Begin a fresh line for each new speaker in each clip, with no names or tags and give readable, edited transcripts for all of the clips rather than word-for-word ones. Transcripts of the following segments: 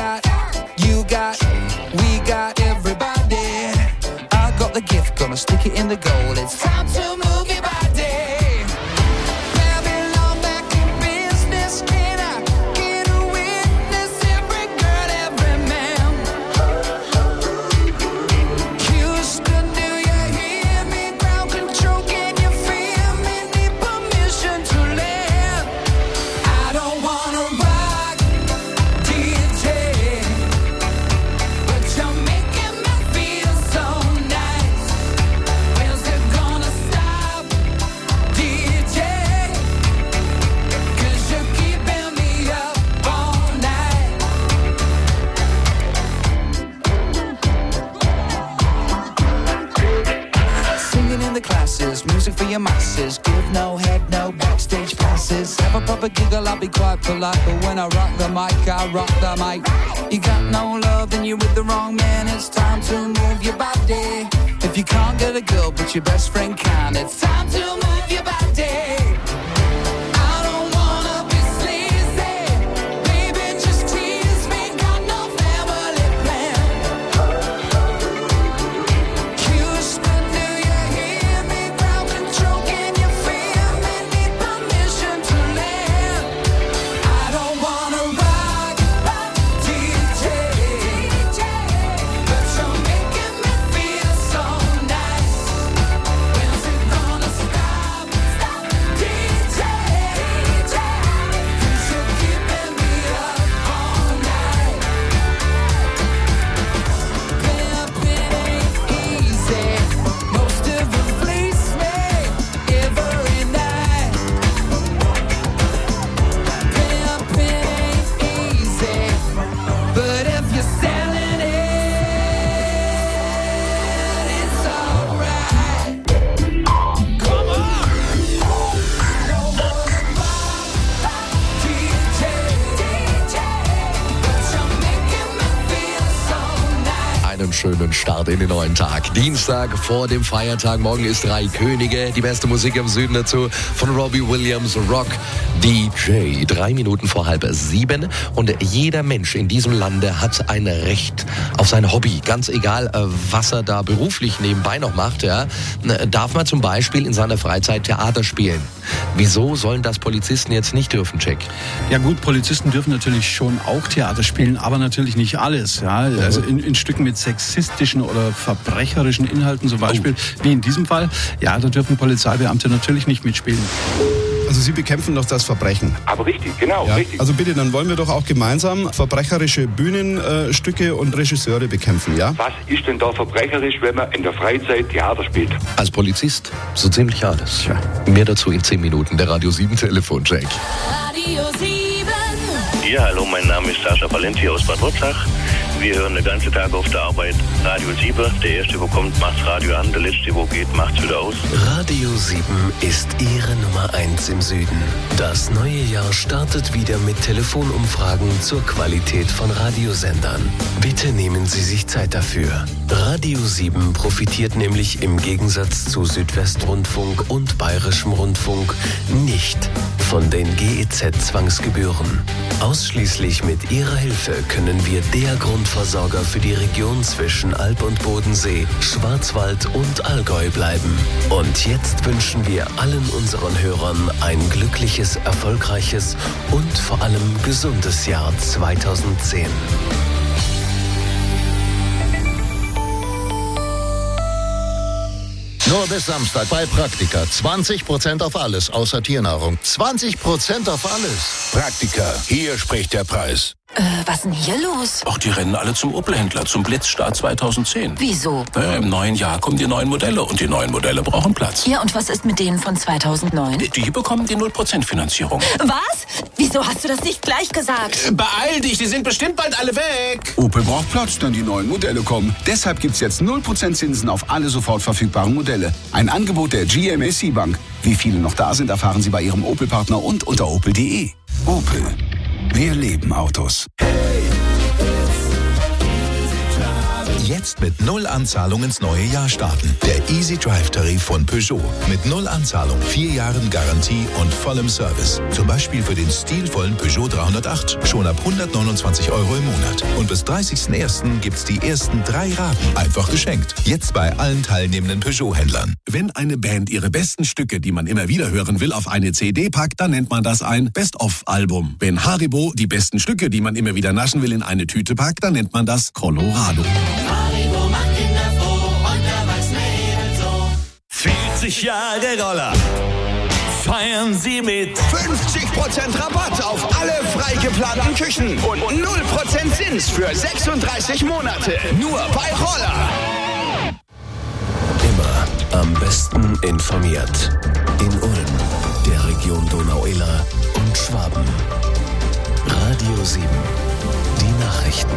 got, you got, we got everybody. I got the gift, gonna stick it in the goal. It's time to move your body. Babylon back in business. Can I get a witness? Every girl, every man. Houston, do you hear me? Ground control, can you feel me? Need permission to land. I don't wanna rock, DJ, but you're making me feel so nice. When's it gonna stop, DJ? 'Cause you're keeping me up all night. Singing in the classes, music for your masses. Give no head, no backstage passes. Have a proper giggle, I'll be quite polite. But when I rock the mic, I rock the mic. You got no love, then you're with the wrong man. It's time to move your body. If you can't get a girl, but your best friend can, it's time to move your body. I don't wanna be sleazy. Baby, just tease me. Got no family plan. Houston, do you hear me? Ground control, can you feel me? Need permission to land. I don't wanna rock, DJ, but you're making me feel so nice. When's it gonna stop, DJ? 'Cause you're keeping me up all night. Pimpin' ain't easy. Most of them fleece me every night. Pimpin' ain't easy, but if you're selling it, it's alright. Come on. DJ, but you're making me feel so nice.
Einen schönen Start in den neuen Tag. Dienstag vor dem Feiertag. Morgen ist Drei Könige. Die beste Musik im Süden dazu von Robbie Williams, Rock DJ. 3 Minuten vor 6:30. Und jeder Mensch in diesem Lande hat ein Recht auf sein Hobby. Ganz egal, was er da beruflich nebenbei noch macht. Ja. Darf man zum Beispiel in seiner Freizeit Theater spielen? Wieso sollen das Polizisten jetzt nicht dürfen, Jack?
Ja gut, Polizisten dürfen natürlich schon auch Theater spielen, aber natürlich nicht alles. Ja? Also in Stücken mit sexistischen oder verbrecherischen Inhalten zum Beispiel, wie in diesem Fall, ja, da dürfen Polizeibeamte natürlich nicht mitspielen.
Also Sie bekämpfen doch das Verbrechen.
Aber richtig, genau,
Ja,
richtig.
also bitte, dann wollen wir doch auch gemeinsam verbrecherische Bühnenstücke und Regisseure bekämpfen, ja?
Was ist denn da verbrecherisch, wenn man in der Freizeit Theater spielt?
Als Polizist so ziemlich alles. Mehr dazu in 10 Minuten. Der Radio 7 Telefoncheck.
Radio 7.
Ja, hallo, mein Name ist Sascha Valenti aus Bad Wurzach. Wir hören den ganzen Tag auf der Arbeit Radio 7. Der Erste, wo kommt, macht's Radio an. Der Letzte, wo geht, macht's wieder aus.
Radio 7 ist Ihre Nummer 1 im Süden. Das neue Jahr startet wieder mit Telefonumfragen zur Qualität von Radiosendern. Bitte nehmen Sie sich Zeit dafür. Radio 7 profitiert nämlich im Gegensatz zu Südwestrundfunk und Bayerischem Rundfunk nicht von den GEZ-Zwangsgebühren. Ausschließlich mit Ihrer Hilfe können wir der Grundversorger für die Region zwischen Alb und Bodensee, Schwarzwald und Allgäu bleiben. Und jetzt wünschen wir allen unseren Hörern ein glückliches, erfolgreiches und vor allem gesundes Jahr 2010.
Nur bis Samstag bei Praktika. 20% auf alles, außer Tiernahrung. 20% auf alles. Praktika. Hier spricht der Preis.
Was ist denn hier los?
Ach, die rennen alle zum Opel-Händler, zum Blitzstart 2010.
Wieso?
Im neuen Jahr kommen die neuen Modelle und die neuen Modelle brauchen Platz.
Ja, und was ist mit denen von 2009?
Die bekommen die 0% Finanzierung.
Was? Wieso hast du das nicht gleich gesagt?
Beeil dich, die sind bestimmt bald alle weg.
Opel braucht Platz, denn die neuen Modelle kommen. Deshalb gibt's jetzt 0% Zinsen auf alle sofort verfügbaren Modelle. Ein Angebot der GMAC Bank. Wie viele noch da sind, erfahren Sie bei Ihrem Opel-Partner und unter opel.de. Opel. Wir leben Autos.
Jetzt mit 0 Anzahlung ins neue Jahr starten. Der Easy Drive Tarif von Peugeot. Mit 0 Anzahlung, 4 Jahren Garantie und vollem Service. Zum Beispiel für den stilvollen Peugeot 308 schon ab 129 € im Monat. Und bis 30.01. gibt's die ersten 3 Raten. Einfach geschenkt. Jetzt bei allen teilnehmenden Peugeot-Händlern.
Wenn eine Band ihre besten Stücke, die man immer wieder hören will, auf eine CD packt, dann nennt man das ein Best-of-Album. Wenn Haribo die besten Stücke, die man immer wieder naschen will, in eine Tüte packt, dann nennt man das Colorado.
Haribo macht Kinder froh und Erwachsene ebenso.
40 Jahre Roller. Feiern Sie mit
50% Rabatt auf alle frei geplanten Küchen und 0% Zins für 36 Monate. Nur bei Roller.
Immer am besten informiert. In Ulm, der Region Donau-Iller und Schwaben. Radio 7. Die Nachrichten.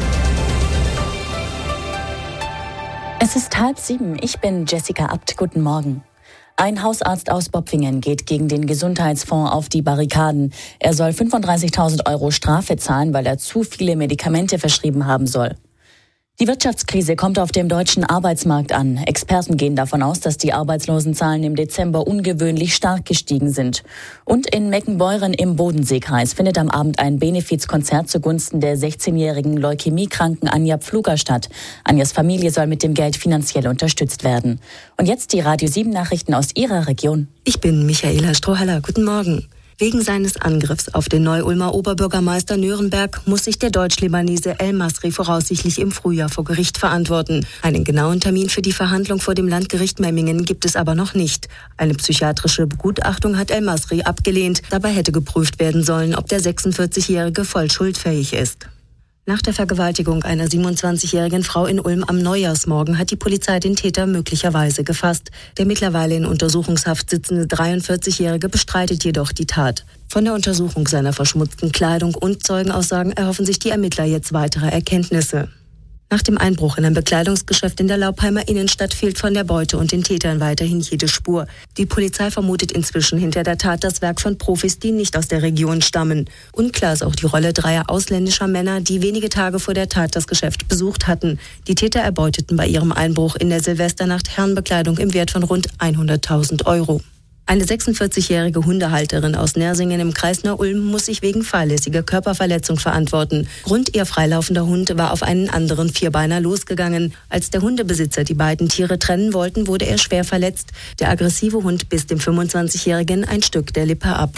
Es ist 6:30. Ich bin Jessica Abt. Guten Morgen. Ein Hausarzt aus Bopfingen geht gegen den Gesundheitsfonds auf die Barrikaden. Er soll 35.000 € Strafe zahlen, weil er zu viele Medikamente verschrieben haben soll. Die Wirtschaftskrise kommt auf dem deutschen Arbeitsmarkt an. Experten gehen davon aus, dass die Arbeitslosenzahlen im Dezember ungewöhnlich stark gestiegen sind. Und in Meckenbeuren im Bodenseekreis findet am Abend ein Benefizkonzert zugunsten der 16-jährigen leukämiekranken Anja Pfluger statt. Anjas Familie soll mit dem Geld finanziell unterstützt werden. Und jetzt die Radio 7 Nachrichten aus ihrer Region.
Ich bin Michaela Strohhaller. Guten Morgen. Wegen seines Angriffs auf den Neu-Ulmer Oberbürgermeister Nürnberg muss sich der Deutsch-Libanese El Masri voraussichtlich im Frühjahr vor Gericht verantworten. Einen genauen Termin für die Verhandlung vor dem Landgericht Memmingen gibt es aber noch nicht. Eine psychiatrische Begutachtung hat El Masri abgelehnt. Dabei hätte geprüft werden sollen, ob der 46-Jährige voll schuldfähig ist. Nach der Vergewaltigung einer 27-jährigen Frau in Ulm am Neujahrsmorgen hat die Polizei den Täter möglicherweise gefasst. Der mittlerweile in Untersuchungshaft sitzende 43-Jährige bestreitet jedoch die Tat. Von der Untersuchung seiner verschmutzten Kleidung und Zeugenaussagen erhoffen sich die Ermittler jetzt weitere Erkenntnisse. Nach dem Einbruch in ein Bekleidungsgeschäft in der Laubheimer Innenstadt fehlt von der Beute und den Tätern weiterhin jede Spur. Die Polizei vermutet inzwischen hinter der Tat das Werk von Profis, die nicht aus der Region stammen. Unklar ist auch die Rolle 3 ausländischer Männer, die wenige Tage vor der Tat das Geschäft besucht hatten. Die Täter erbeuteten bei ihrem Einbruch in der Silvesternacht Herrenbekleidung im Wert von rund 100.000 €. Eine 46-jährige Hundehalterin aus Nersingen im Kreis Neu-Ulm muss sich wegen fahrlässiger Körperverletzung verantworten. Grund: ihr freilaufender Hund war auf einen anderen Vierbeiner losgegangen. Als der Hundebesitzer die beiden Tiere trennen wollten, wurde er schwer verletzt. Der aggressive Hund biss dem 25-Jährigen ein Stück der Lippe ab.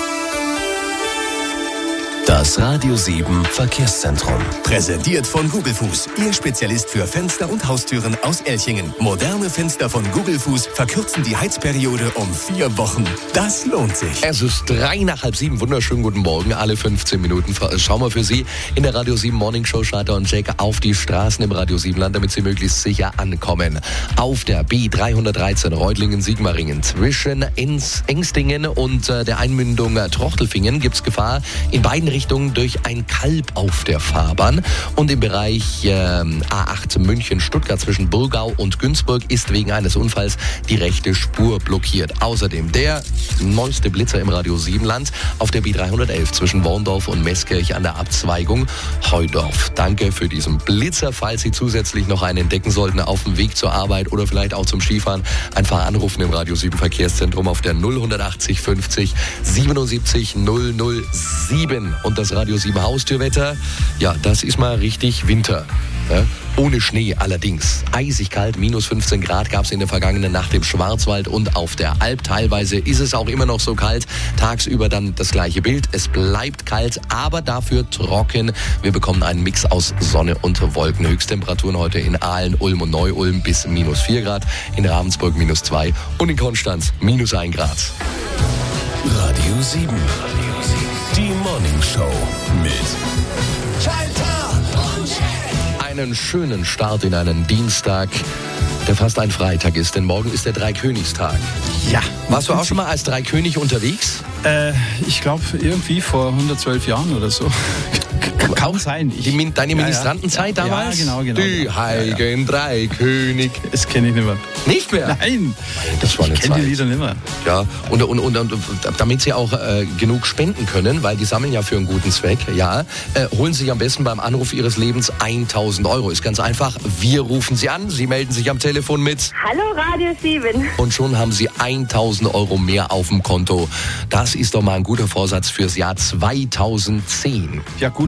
Das Radio 7 Verkehrszentrum.
Präsentiert von Gugelfuß, Ihr Spezialist für Fenster und Haustüren aus Elchingen. Moderne Fenster von Gugelfuß verkürzen die Heizperiode um 4 Wochen. Das lohnt sich.
Es ist 6:03. Wunderschönen guten Morgen. Alle 15 Minuten schauen wir für Sie in der Radio 7 Morning Show Schalter und Jack auf die Straßen im Radio 7 Land, damit Sie möglichst sicher ankommen. Auf der B313 Reutlingen-Sigmaringen zwischen Engstingen und der Einmündung Trochtelfingen gibt es Gefahr in beiden Richtungen durch ein Kalb auf der Fahrbahn. Und im Bereich A8 München-Stuttgart zwischen Burgau und Günzburg ist wegen eines Unfalls die rechte Spur blockiert. Außerdem der neueste Blitzer im Radio 7 Land auf der B311 zwischen Worndorf und Meßkirch an der Abzweigung Heudorf. Danke für diesen Blitzer. Falls Sie zusätzlich noch einen entdecken sollten auf dem Weg zur Arbeit oder vielleicht auch zum Skifahren, einfach anrufen im Radio 7 Verkehrszentrum auf der 080 50 77 007. Und das Radio 7 Haustürwetter, ja, das ist mal richtig Winter. Ja? Ohne Schnee allerdings. Eisig kalt, minus 15 Grad gab es in der vergangenen Nacht im Schwarzwald und auf der Alp. Teilweise ist es auch immer noch so kalt. Tagsüber dann das gleiche Bild. Es bleibt kalt, aber dafür trocken. Wir bekommen einen Mix aus Sonne und Wolken. Höchsttemperaturen heute in Aalen, Ulm und Neu-Ulm bis minus 4 Grad. In Ravensburg minus 2 und in Konstanz minus 1 Grad.
Radio 7. Die Morning Show mit
einen schönen Start in einen Dienstag, der fast ein Freitag ist, denn morgen ist der Dreikönigstag.
Ja.
Warst du auch schon mal als Dreikönig unterwegs?
Ich glaube irgendwie vor 112 Jahren oder so. Kaum sein.
Deine Ministrantenzeit damals?
Ja, genau.
Die Heiligen Drei König.
Das kenne ich nicht mehr.
Nicht mehr?
Nein.
Das war eine
Ich kenne die Lieder nicht mehr.
Ja, und damit Sie auch genug spenden können, weil die sammeln ja für einen guten Zweck, ja, holen Sie sich am besten beim Anruf Ihres Lebens 1.000 Euro. Ist ganz einfach. Wir rufen Sie an, Sie melden sich am Telefon mit.
Hallo Radio 7.
Und schon haben Sie 1.000 Euro mehr auf dem Konto. Das ist doch mal ein guter Vorsatz fürs Jahr 2010.
Ja gut.